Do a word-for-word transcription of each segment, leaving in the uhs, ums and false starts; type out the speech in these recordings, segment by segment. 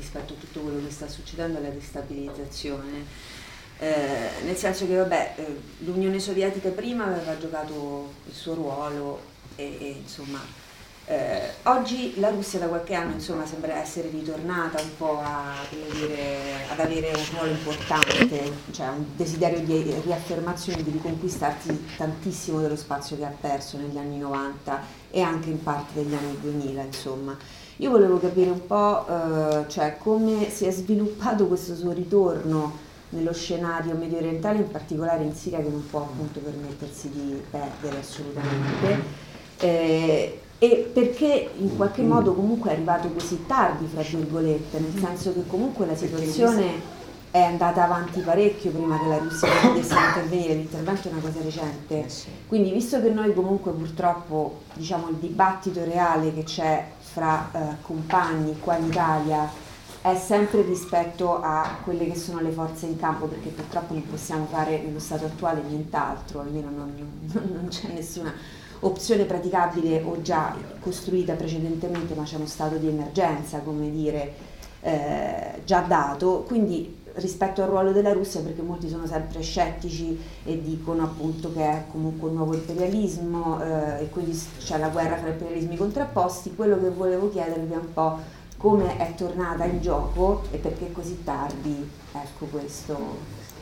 rispetto a tutto quello che sta succedendo alla destabilizzazione. Eh, nel senso che vabbè, eh, l'Unione Sovietica prima aveva giocato il suo ruolo e, e insomma eh, oggi la Russia da qualche anno insomma sembra essere ritornata un po' a, come dire, ad avere un ruolo importante, cioè un desiderio di riaffermazione, di riconquistarsi tantissimo dello spazio che ha perso negli anni novanta e anche in parte degli anni duemila, insomma. Io volevo capire un po' eh, cioè come si è sviluppato questo suo ritorno nello scenario medio orientale, in particolare in Siria, che non può appunto permettersi di perdere assolutamente, eh, e perché in qualche modo comunque è arrivato così tardi, fra virgolette, nel senso che comunque la situazione è andata avanti parecchio prima che la Russia potesse intervenire, l'intervento è una cosa recente, quindi visto che noi comunque purtroppo diciamo il dibattito reale che c'è fra eh, compagni qua in Italia è sempre rispetto a quelle che sono le forze in campo, perché purtroppo non possiamo fare nello stato attuale nient'altro, almeno non, non, non c'è nessuna opzione praticabile o già costruita precedentemente, ma c'è uno stato di emergenza, come dire, eh, già dato, quindi rispetto al ruolo della Russia, perché molti sono sempre scettici e dicono appunto che è comunque un nuovo imperialismo eh, e quindi c'è la guerra fra imperialismi contrapposti. Quello che volevo chiedervi è un po' come è tornata in gioco e perché così tardi, ecco questo.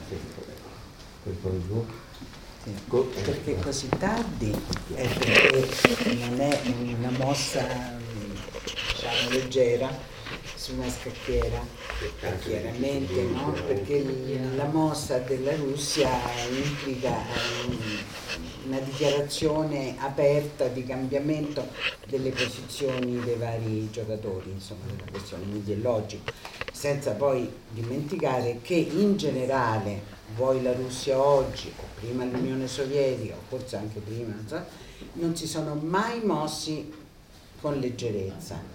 Perché così tardi è perché non è una mossa diciamo leggera su una scacchiera, chiaramente, no? Perché la mossa della Russia implica una dichiarazione aperta di cambiamento delle posizioni dei vari giocatori, insomma, della questione ideologica, senza poi dimenticare che in generale, vuoi la Russia oggi, o prima l'Unione Sovietica, o forse anche prima, non so, non si sono mai mossi con leggerezza.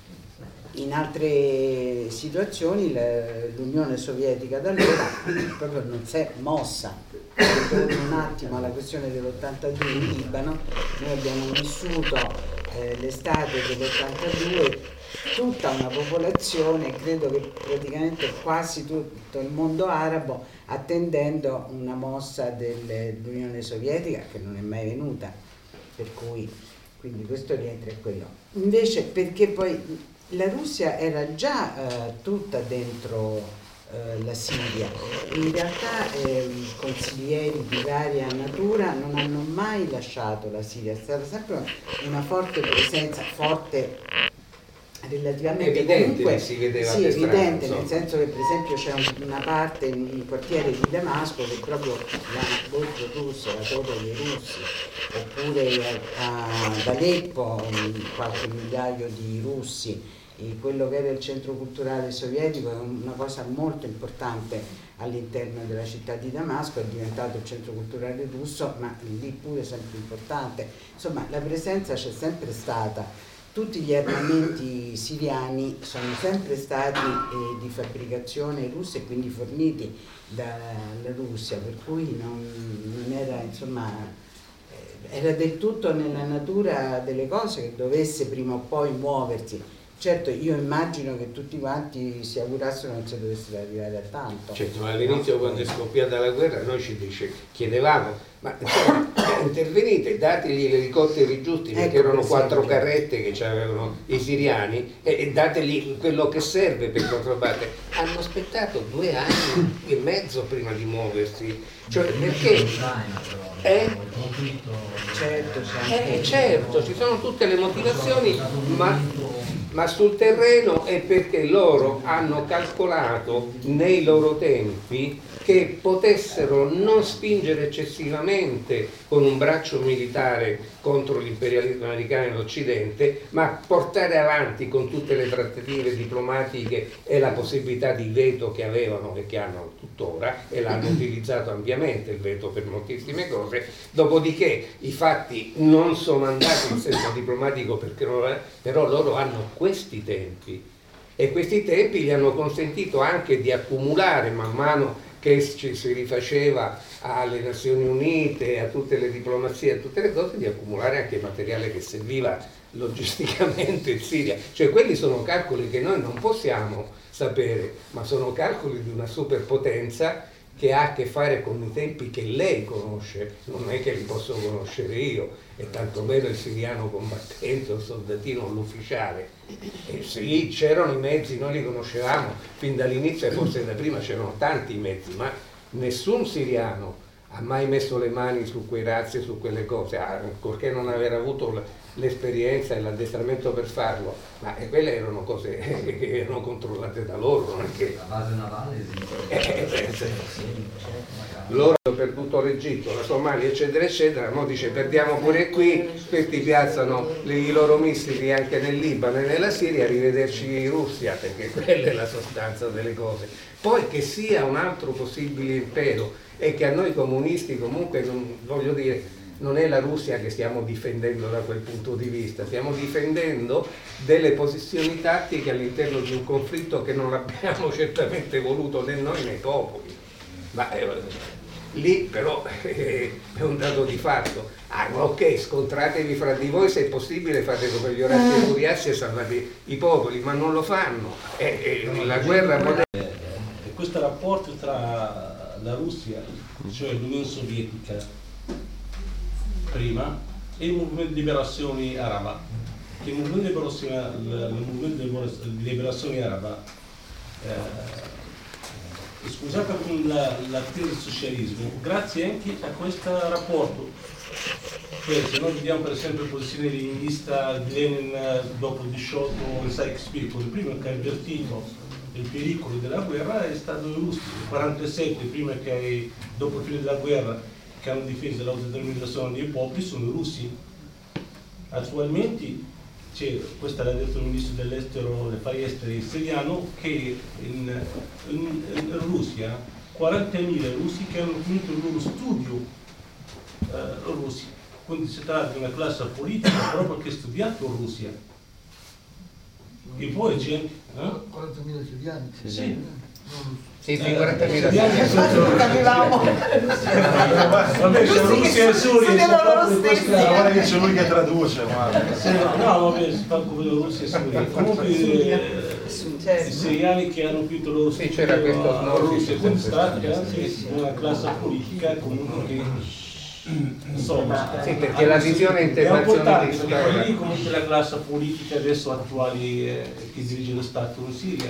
In altre situazioni l'Unione Sovietica da allora proprio non si è mossa. Torno un attimo alla questione dell'ottantadue in Libano, noi abbiamo vissuto eh, l'estate dell'ottantadue, tutta una popolazione, credo che praticamente quasi tutto il mondo arabo, attendendo una mossa dell'Unione Sovietica che non è mai venuta, per cui quindi questo rientra in quello. Invece perché poi la Russia era già eh, tutta dentro eh, la Siria, in realtà eh, i consiglieri di varia natura non hanno mai lasciato la Siria, è stata sempre una forte presenza, forte relativamente evidente, comunque, si vedeva sì, evidente, strano, nel senso che per esempio c'è una parte in un quartiere di Damasco che proprio la borgo russa, la torre dei russi, oppure a, ad Aleppo qualche migliaio di russi, e quello che era il centro culturale sovietico è una cosa molto importante all'interno della città di Damasco, è diventato il centro culturale russo, ma lì pure sempre importante, insomma la presenza c'è sempre stata. Tutti gli armamenti siriani sono sempre stati eh, di fabbricazione russa e quindi forniti dalla Russia, per cui non, non era, insomma, eh, era del tutto nella natura delle cose che dovesse prima o poi muoversi. Certo, io immagino che tutti quanti si augurassero non si dovessero arrivare a tanto. Certo, ma all'inizio, no, quando è scoppiata la guerra, noi ci dice, chiedevamo, ma cioè, intervenite, dategli gli elicotteri giusti, perché ecco, erano quattro carrette che avevano i siriani, e, e dategli quello che serve per controbattere. Hanno aspettato due anni e mezzo prima di muoversi, cioè perché? Eh? Certo, eh, certo, ci sono tutte le motivazioni, ma... ma sul terreno è perché loro hanno calcolato nei loro tempi che potessero non spingere eccessivamente con un braccio militare contro l'imperialismo americano in Occidente, ma portare avanti con tutte le trattative diplomatiche e la possibilità di veto che avevano e che hanno tuttora, e l'hanno utilizzato ampiamente il veto per moltissime cose. Dopodiché i fatti non sono andati in senso diplomatico, perché non, però loro hanno questi tempi, e questi tempi gli hanno consentito anche di accumulare man mano che ci si rifaceva alle Nazioni Unite, a tutte le diplomazie, a tutte le cose, di accumulare anche materiale che serviva logisticamente in Siria. Cioè quelli sono calcoli che noi non possiamo sapere, ma sono calcoli di una superpotenza che ha a che fare con i tempi che lei conosce, non è che li posso conoscere io, e tantomeno il siriano combattente, il soldatino, l'ufficiale. E sì, c'erano i mezzi, noi li conoscevamo fin dall'inizio, e forse da prima c'erano tanti mezzi, ma nessun siriano ha mai messo le mani su quei razzi e su quelle cose, ancorché non aver avuto l'esperienza e l'addestramento per farlo, ma quelle erano cose che erano controllate da loro, non è che... La base navale esiste. Loro hanno perduto l'Egitto, la Somalia, eccetera, eccetera, mo dice perdiamo pure qui, questi piazzano le, i loro missili anche nel Libano e nella Siria, arrivederci in Russia, perché quella è la sostanza delle cose. Poi che sia un altro possibile impero e che a noi comunisti comunque, non, voglio dire, non è la Russia che stiamo difendendo da quel punto di vista, stiamo difendendo delle posizioni tattiche all'interno di un conflitto che non abbiamo certamente voluto né noi né i popoli. Ma eh, lì però eh, è un dato di fatto. Ah, ok, scontratevi fra di voi, se è possibile fate come gli orazzi e curiazzi e salvate i popoli, ma non lo fanno. Eh, eh, la guerra moderna. E questo rapporto tra la Russia, cioè l'Unione Sovietica prima, e il movimento di liberazione araba. Che il movimento di liberazione, il movimento di liberazione araba, eh, scusate con la, la tesi del socialismo, grazie anche a questo rapporto. Cioè, se noi vediamo per esempio la posizione leninista di Lenin dopo il diciotto in Sykes-Picot, il primo che ha avvertito il pericolo della guerra è stato i russi, il quarantasette, prima che dopo il fine della guerra, che hanno difeso l'autodeterminazione dei popoli, sono i russi. Attualmente, questo l'ha detto il ministro dell'estero, degli affari esteri siriano, che in, in, in Russia quarantamila russi che hanno finito il loro studio eh, russi. Quindi si tratta di una classe politica proprio che ha studiato in Russia. E poi c'è... Eh? quarantamila siriani? Sì. sì. Sì, sì, quarantamila. Capivamo. Vabbè, c'è Russia e Siria. Guarda che c'è lui che traduce. No, vabbè, si fa come Russia e Siria. Comunque i siriani che hanno finito loro sì, c'era questo a Russia, quindi si tratta anche una classe politica comunque che insomma, sì, perché la visione internazionalista è lì comunque la classe politica adesso attuale eh, che dirige lo Stato in Siria.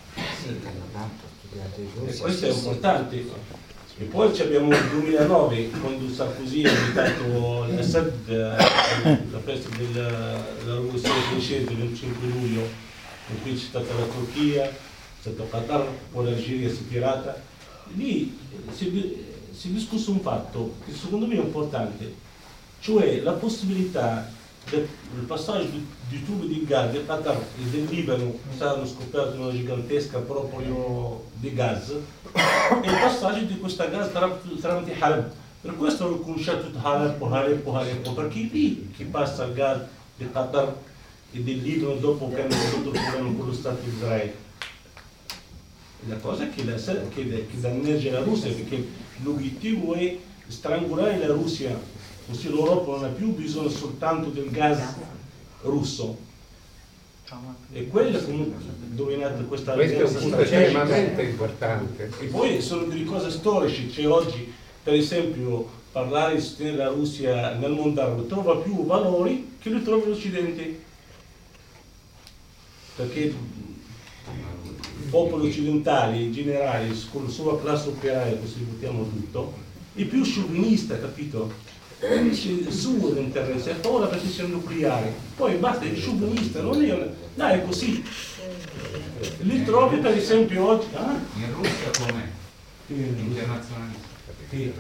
E questo è importante. E poi abbiamo il duemilanove, quando Sarkozy ha invitato l'Assad la festa della rivoluzione francese del cinque luglio, in cui c'è stata la Turchia, c'è stato Qatar, poi l'Algeria si è tirata. Lì si si è discusso un fatto che secondo me è importante, cioè la possibilità del passaggio di, di tubi di gas del Qatar e del Libano, stanno scoperti una gigantesca proprio di gas, e il passaggio di questa gas tramite Haleb. Per questo ho conosciuto Haleb, Haleb, Haleb, perché lì chi passa il gas del Qatar e del Libano dopo che hanno avuto il problema con lo Stato di Israele. La cosa che, la, che, che danneggia la Russia, perché l'obiettivo è strangolare la Russia, così l'Europa non ha più bisogno soltanto del gas russo. E quello comunque dove è nata questa questo è un punto estremamente importante. E poi sono delle cose storiche, cioè oggi per esempio parlare di sostenere la Russia nel mondo arabo trova più valori che li trova l'Occidente, perché i popoli occidentali in generale, con la sua classe operaia, così buttiamo tutto, è più sciovinista, capito? Dice su l'interesse, è a favore della protezione nucleare, poi basta, è sciovinista, non è una... No, è così. Li trovi per esempio oggi... Ah? In Russia com'è? Internazionalista. Sì.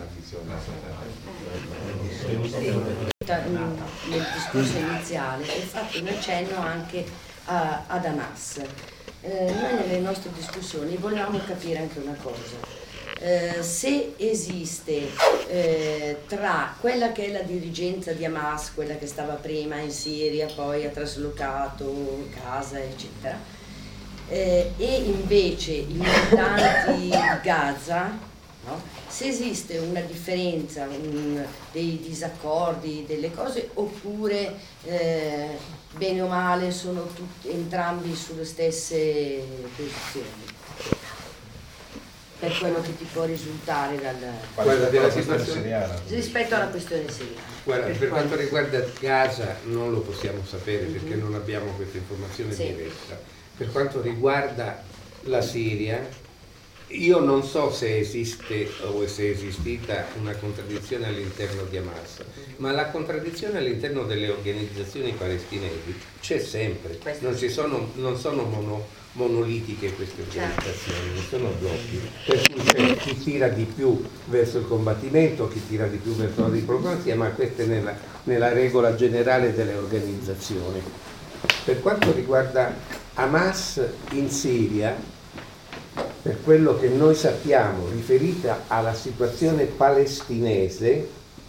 Nel discorso iniziale è fatto un accenno anche a, ad Hamas. Eh, noi nelle nostre discussioni volevamo capire anche una cosa. Eh, se esiste eh, tra quella che è la dirigenza di Hamas, quella che stava prima in Siria, poi ha traslocato casa, eccetera, eh, e invece i militanti di Gaza, no? Se esiste una differenza, un, dei disaccordi, delle cose, oppure eh, bene o male sono tutti, entrambi sulle stesse posizioni, per quello che ti può risultare dal, Guarda, della situazione rispetto alla questione siriana. Guarda, per quanto riguarda Gaza non lo possiamo sapere perché non abbiamo questa informazione Sì. diretta. Per quanto riguarda la Siria, io non so se esiste o se è esistita una contraddizione all'interno di Hamas, ma la contraddizione all'interno delle organizzazioni palestinesi c'è sempre, non, ci sono, non sono mono, monolitiche queste organizzazioni, non sono blocchi, per cui c'è chi tira di più verso il combattimento, chi tira di più verso la diplomazia, ma questa è nella, nella regola generale delle organizzazioni. Per quanto riguarda Hamas in Siria, per quello che noi sappiamo riferita alla situazione palestinese,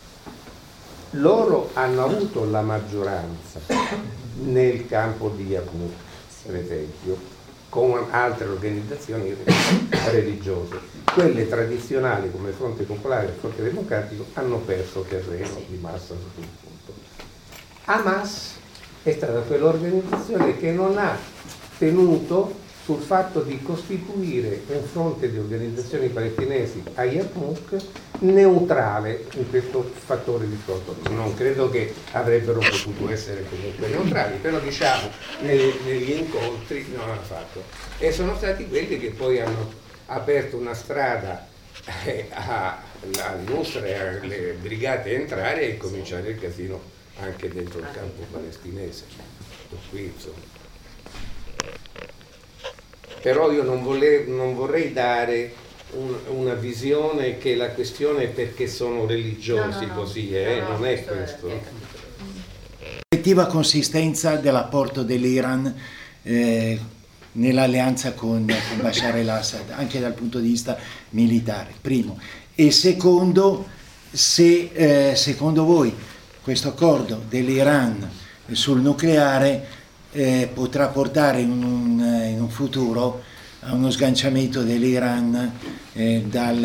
loro hanno avuto la maggioranza nel campo di Yarmouk, per esempio, con altre organizzazioni religiose. Quelle tradizionali come il Fronte Popolare e il Fronte Democratico hanno perso terreno di massa su quel punto. Hamas è stata quell'organizzazione che non ha tenuto sul fatto di costituire un fronte di organizzazioni palestinesi a Yarmouk neutrale in questo fattore di scontro. Non credo che avrebbero potuto essere comunque neutrali, però diciamo negli, negli incontri non hanno fatto. E sono stati quelli che poi hanno aperto una strada eh, al Nusra e alle brigate a entrare e cominciare il casino anche dentro il campo palestinese. Qui, insomma. Però io non, volevo, non vorrei dare un, una visione che la questione è perché sono religiosi, no, no, così, eh? no, no, non è questo. L'effettiva consistenza dell'apporto dell'Iran eh, nell'alleanza con, con Bashar el-Assad, anche dal punto di vista militare, primo. E secondo, se eh, secondo voi questo accordo dell'Iran sul nucleare Eh, potrà portare in un, in un futuro a uno sganciamento dell'Iran eh, dal,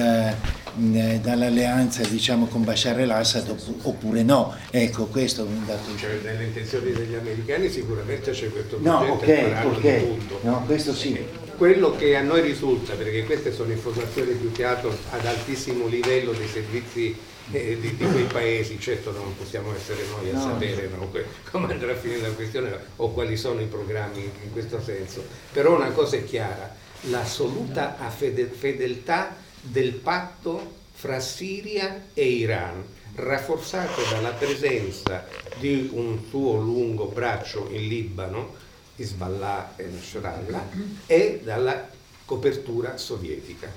eh, dall'alleanza, diciamo, con Bashar el-Assad opp- oppure no. Ecco, questo è un dato. Cioè, nelle intenzioni degli americani sicuramente c'è questo no, progetto, ok, ok, no, questo sì. Quello che a noi risulta, perché queste sono informazioni più che altro ad altissimo livello dei servizi eh, di, di quei paesi, certo non possiamo essere noi a no. sapere no, come andrà a finire la questione o quali sono i programmi in questo senso, però una cosa è chiara, l'assoluta fedeltà del patto fra Siria e Iran, rafforzato dalla presenza di un suo lungo braccio in Libano, Hezbollah e Nasrallah, e dalla copertura sovietica.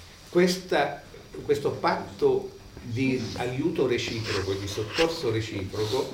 Questa, questo patto di aiuto reciproco e di soccorso reciproco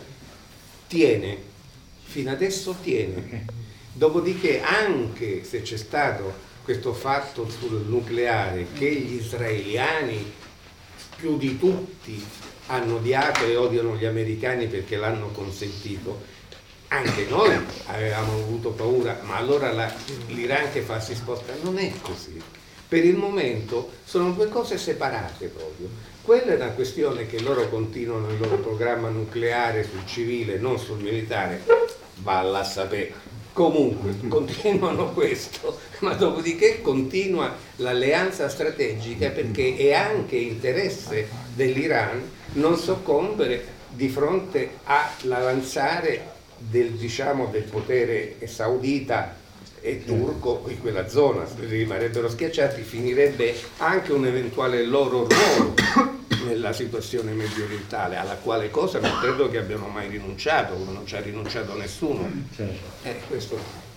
tiene, fino adesso tiene. Dopodiché, anche se c'è stato questo fatto sul nucleare che gli israeliani più di tutti hanno odiato e odiano gli americani perché l'hanno consentito, anche noi avevamo avuto paura, ma allora la, l'Iran che fa si sposta, non è così. Per il momento sono due cose separate proprio. Quella è una questione che loro continuano il loro programma nucleare sul civile, non sul militare, valla a sapere. Comunque continuano questo, ma dopodiché continua l'alleanza strategica perché è anche interesse dell'Iran non soccombere di fronte all'avanzare del, diciamo, del potere saudita e turco in quella zona. Se rimarrebbero schiacciati finirebbe anche un eventuale loro ruolo nella situazione mediorientale, alla quale cosa non credo che abbiano mai rinunciato, come non ci ha rinunciato nessuno. Eh, questo.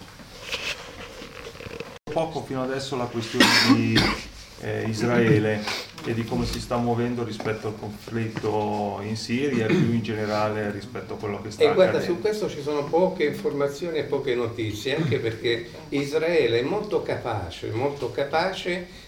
Poco fino adesso la questione di eh, Israele e di come si sta muovendo rispetto al conflitto in Siria e più in generale rispetto a quello che sta e accadendo. guarda, su questo ci sono poche informazioni e poche notizie, anche perché Israele è molto capace, molto capace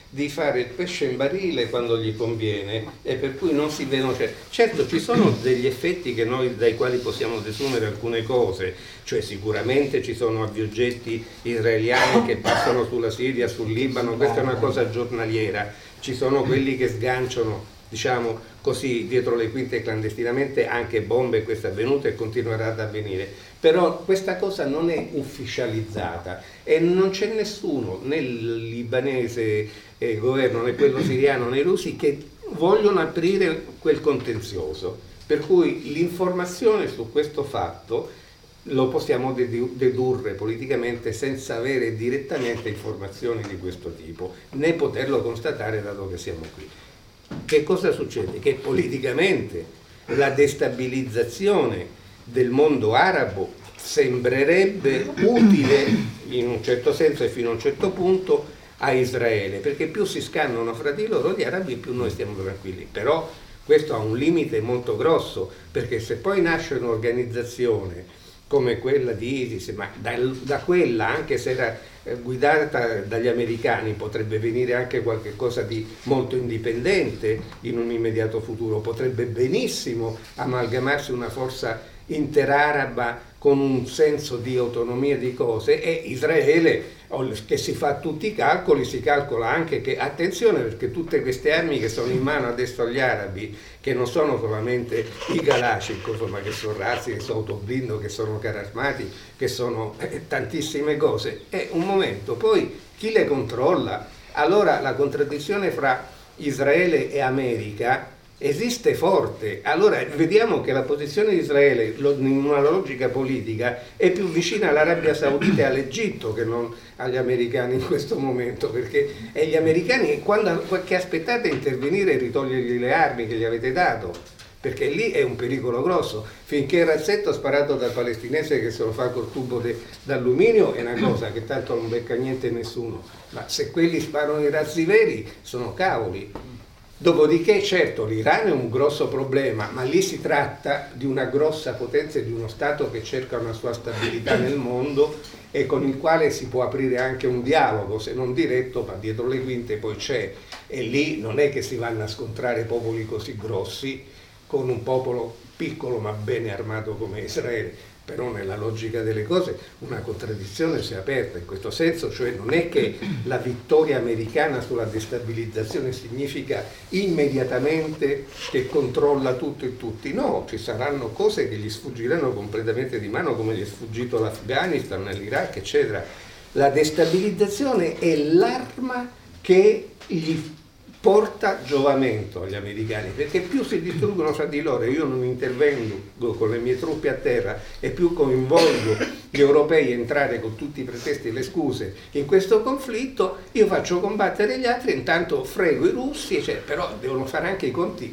di fare il pesce in barile quando gli conviene e per cui non si vedono. Certo, ci sono degli effetti che noi, dai quali possiamo desumere alcune cose, cioè sicuramente ci sono aviogetti israeliani che passano sulla Siria, sul Libano, questa è una cosa giornaliera, ci sono quelli che sganciano, diciamo così, dietro le quinte clandestinamente anche bombe, questo è avvenuto e continuerà ad avvenire, però questa cosa non è ufficializzata e non c'è nessuno, né il libanese eh, governo né quello siriano né i russi, che vogliono aprire quel contenzioso, per cui l'informazione su questo fatto lo possiamo dedurre politicamente senza avere direttamente informazioni di questo tipo, né poterlo constatare dato che siamo qui. Che cosa succede? Che politicamente la destabilizzazione del mondo arabo sembrerebbe utile in un certo senso e fino a un certo punto a Israele, perché più si scannano fra di loro gli arabi più noi stiamo tranquilli, però questo ha un limite molto grosso, perché se poi nasce un'organizzazione come quella di ISIS, ma da, da quella, anche se era guidata dagli americani, potrebbe venire anche qualche cosa di molto indipendente in un immediato futuro, potrebbe benissimo amalgamarsi una forza interaraba con un senso di autonomia di cose, e Israele che si fa tutti i calcoli, si calcola anche che, attenzione, perché tutte queste armi che sono in mano adesso agli arabi, che non sono solamente i Kalashnikov, ma che sono razzi, che sono autoblindo, che sono carri armati, che sono eh, tantissime cose, è un momento, poi chi le controlla? Allora la contraddizione fra Israele e America esiste forte. Allora vediamo che la posizione di Israele in una logica politica è più vicina all'Arabia Saudita e all'Egitto che non agli americani in questo momento, perché e gli americani quando che aspettate intervenire e ritogliergli le armi che gli avete dato, perché lì è un pericolo grosso. Finché il razzetto sparato dal palestinese che se lo fa col tubo d'alluminio è una cosa che tanto non becca niente nessuno, ma se quelli sparano i razzi veri sono cavoli. Dopodiché, certo, l'Iran è un grosso problema, ma lì si tratta di una grossa potenza e di uno Stato che cerca una sua stabilità nel mondo e con il quale si può aprire anche un dialogo, se non diretto, ma dietro le quinte poi c'è. E lì non è che si vanno a scontrare popoli così grossi con un popolo piccolo ma bene armato come Israele. Però nella logica delle cose una contraddizione si è aperta in questo senso, cioè non è che la vittoria americana sulla destabilizzazione significa immediatamente che controlla tutto e tutti, no, ci saranno cose che gli sfuggiranno completamente di mano, come gli è sfuggito l'Afghanistan, l'Iraq, eccetera. La destabilizzazione è l'arma che gli porta giovamento agli americani, perché più si distruggono fra di loro e io non intervengo con le mie truppe a terra e più coinvolgo gli europei a entrare con tutti i pretesti e le scuse in questo conflitto, io faccio combattere gli altri e intanto frego i russi, cioè, però devono fare anche i conti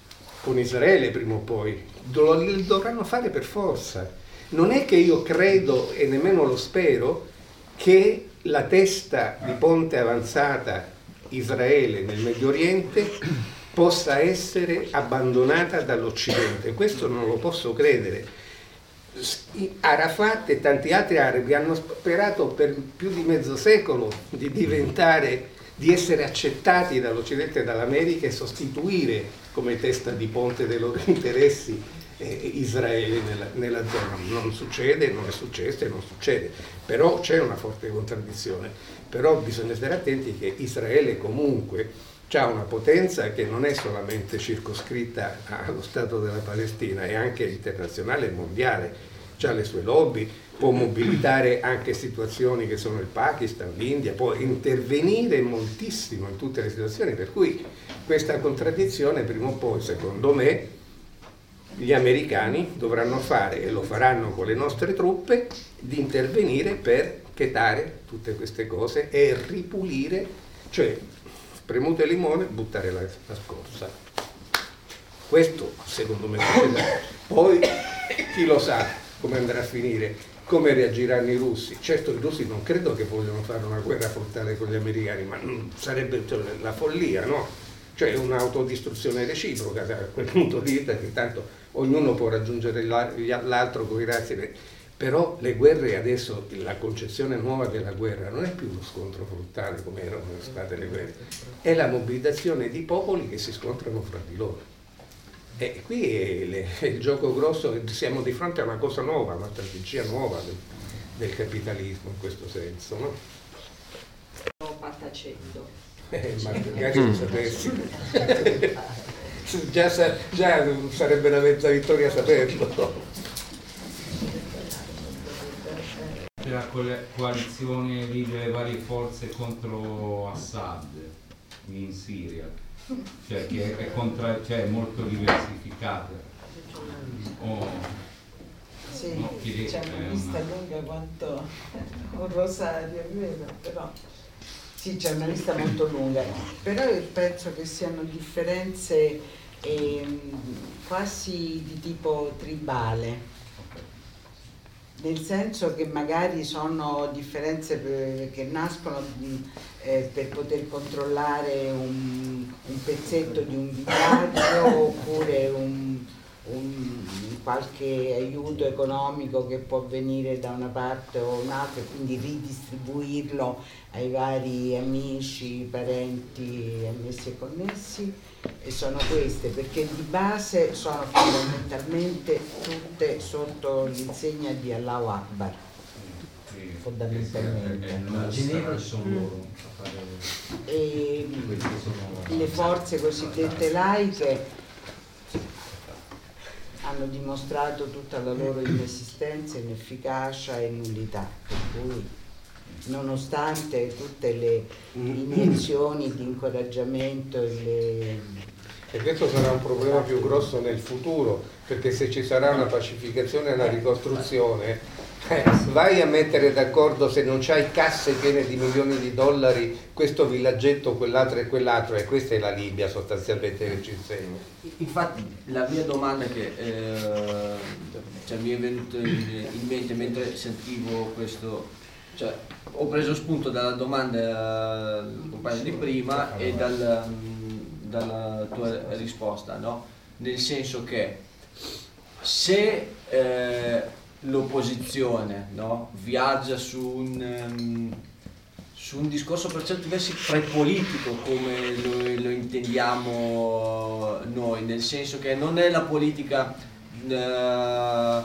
con Israele prima o poi, lo dovranno fare per forza. Non è che io credo e nemmeno lo spero che la testa di ponte avanzata Israele nel Medio Oriente possa essere abbandonata dall'Occidente, questo non lo posso credere. Arafat e tanti altri arabi hanno sperato per più di mezzo secolo di diventare, di essere accettati dall'Occidente e dall'America e sostituire come testa di ponte dei loro interessi eh, Israele nella, nella zona. Non succede, non è successo e non succede, però c'è una forte contraddizione. Però bisogna stare attenti che Israele comunque ha una potenza che non è solamente circoscritta allo Stato della Palestina, è anche internazionale e mondiale, ha le sue lobby, può mobilitare anche situazioni che sono il Pakistan, l'India, può intervenire moltissimo in tutte le situazioni, per cui questa contraddizione prima o poi, secondo me, gli americani dovranno fare, e lo faranno con le nostre truppe, di intervenire per chetare tutte queste cose e ripulire, cioè spremuto il limone, buttare la, la scorza. Questo secondo me succederà. Poi chi lo sa come andrà a finire, come reagiranno i russi. Certo i russi non credo che vogliano fare una guerra frontale con gli americani, ma sarebbe cioè, la follia, no? Cioè un'autodistruzione reciproca a quel punto lì, perché tanto ognuno può raggiungere l'altro con i razzi. Però le guerre adesso, la concezione nuova della guerra non è più lo scontro frontale come erano state le guerre, è la mobilitazione di popoli che si scontrano fra di loro. E qui è, le, è il gioco grosso, siamo di fronte a una cosa nuova, una strategia nuova del, del capitalismo in questo senso, no? Patacendo. Eh, ma magari lo sapessi. già, già sarebbe una mezza vittoria saperlo. La coalizione lì delle varie forze contro Assad in Siria, cioè che è, contra, cioè è molto diversificata. Oh, sì, no, c'è una lista lunga quanto un rosario, è vero, però sì, c'è una lista molto lunga, però io penso che siano differenze eh, quasi di tipo tribale. Nel senso che magari sono differenze per, che nascono eh, per poter controllare un, un pezzetto di un villaggio oppure un, un, qualche aiuto economico che può venire da una parte o un'altra, quindi ridistribuirlo ai vari amici, parenti, annessi e connessi. E sono queste, perché di base sono fondamentalmente tutte sotto l'insegna di Allahu Akbar, fondamentalmente. A Ginevra sono loro a fare e le forze cosiddette laiche hanno dimostrato tutta la loro inesistenza, inefficacia e nullità, per cui nonostante tutte le iniezioni di incoraggiamento e le... E questo sarà un problema più grosso nel futuro, perché se ci sarà una pacificazione e una ricostruzione, eh, vai a mettere d'accordo, se non c'hai casse piene di milioni di dollari, questo villaggetto, quell'altro e quell'altro, e questa è la Libia sostanzialmente che ci insegna. Infatti la mia domanda che eh, cioè, mi è venuta in mente mentre sentivo questo, cioè, ho preso spunto dalla domanda del compagno di prima e dal, dalla tua risposta, no? Nel senso che se eh, l'opposizione, no, viaggia su un, um, su un discorso per certi versi prepolitico come lo, lo intendiamo noi, nel senso che non è la politica uh,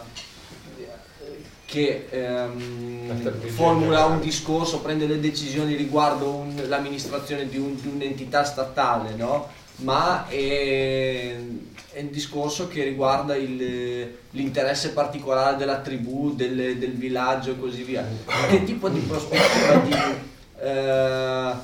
che ehm, formula un discorso, prende le decisioni riguardo un, l'amministrazione di, un, di un'entità statale, no? Ma è, è un discorso che riguarda il, l'interesse particolare della tribù, del, del villaggio e così via. Che tipo di prospettiva di, eh,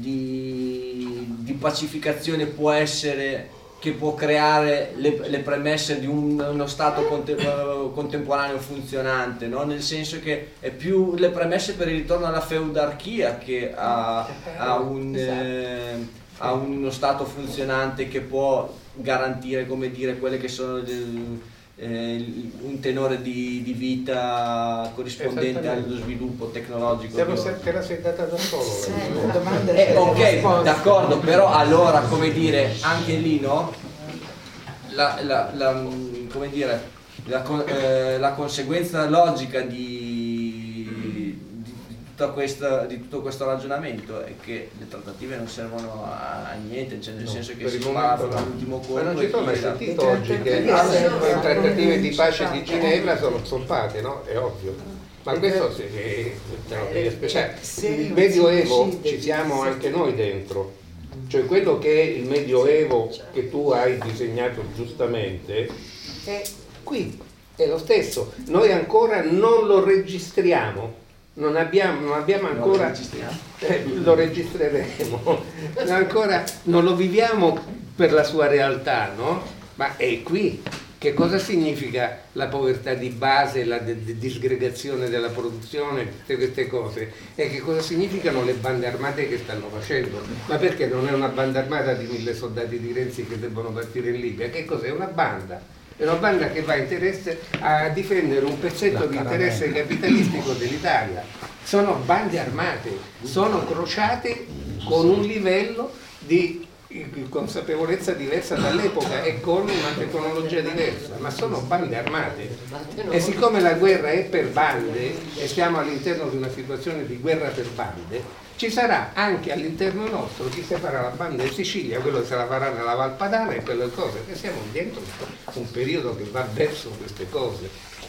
di, di pacificazione può essere, che può creare le, le premesse di un, uno Stato conte, contemporaneo funzionante, no? Nel senso che è più le premesse per il ritorno alla feudarchia che a, a, un, eh, a uno Stato funzionante che può garantire, come dire, quelle che sono del, eh, un tenore di, di vita corrispondente allo sviluppo tecnologico. Siamo te la sei data da solo. Sì, la domanda eh, ok, d'accordo, però allora, come dire, anche lì, no? La, la, la, come dire, la, eh, la conseguenza logica di, di, di, tutta questa, di tutto questo ragionamento è che le trattative non servono a, a niente, cioè nel no, senso che si parla all'ultimo colpo. Ma non ci sono mai sentito oggi che le trattative di pace di Ginevra sono zompate, no? È ovvio. Ma questo si, cioè, il Medioevo ci siamo anche noi dentro, cioè quello che è il Medioevo che tu hai disegnato giustamente è qui, è lo stesso. Noi ancora non lo registriamo, non abbiamo, non abbiamo ancora, lo, eh, lo registreremo, ancora non lo viviamo per la sua realtà, no? Ma è qui. Che cosa significa la povertà di base, la de- de- disgregazione della produzione, tutte queste cose? E che cosa significano le bande armate che stanno facendo? Ma perché non è una banda armata di mille soldati di Renzi che debbono partire in Libia? Che cos'è? Una banda. È una banda che va a, interesse, a difendere un pezzetto di interesse capitalistico dell'Italia. Sono bande armate, sono crociate con un livello di consapevolezza diversa dall'epoca e con una tecnologia diversa, ma sono bande armate. E siccome la guerra è per bande e siamo all'interno di una situazione di guerra per bande, ci sarà anche all'interno nostro chi si farà la banda in Sicilia, quello che se la farà nella Valpadana e quelle cose, che siamo dentro un periodo che va verso queste cose.